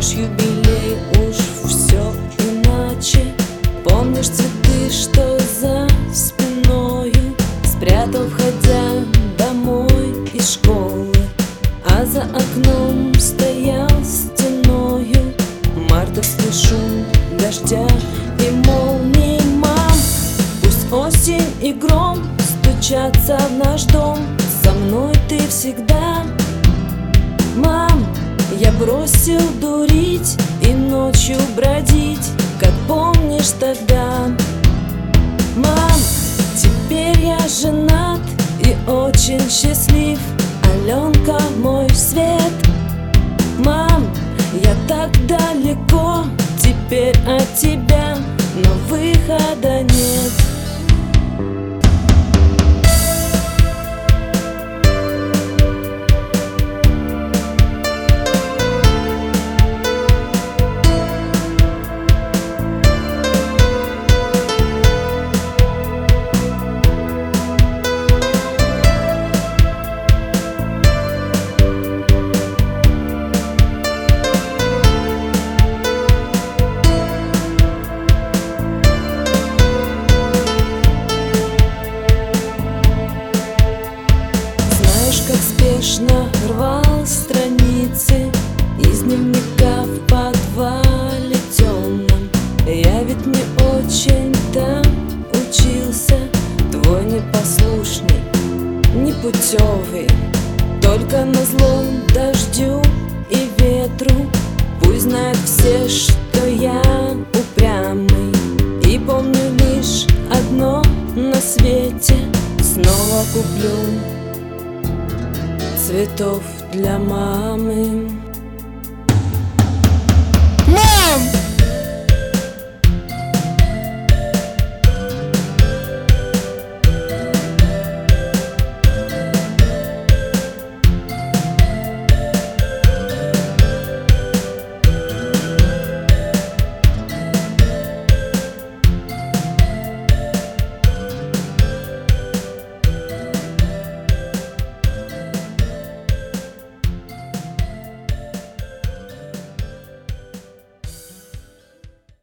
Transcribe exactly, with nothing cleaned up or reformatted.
Ваш юбилей уж все иначе. Помнишь цветы, что за спиною спрятал, входя домой из школы, а за окном стоял стеною мартовский шум дождя и молний. Мам, пусть осень и гром стучатся в наш дом, со мной ты всегда. Мам, я бросил дурить и ночью бродить, как помнишь тогда. Мам, теперь я женат и очень счастлив, Аленка мой свет. Мам, я так далеко теперь от тебя, но выхода нет. Как спешно рвал страницы из дневника в подвале темном. Я ведь не очень-то учился, твой непослушный, непутевый, только назло дождю и ветру. Пусть знают все, что я упрямый, и помню лишь одно на свете: снова куплю цветов для мамы. Мам!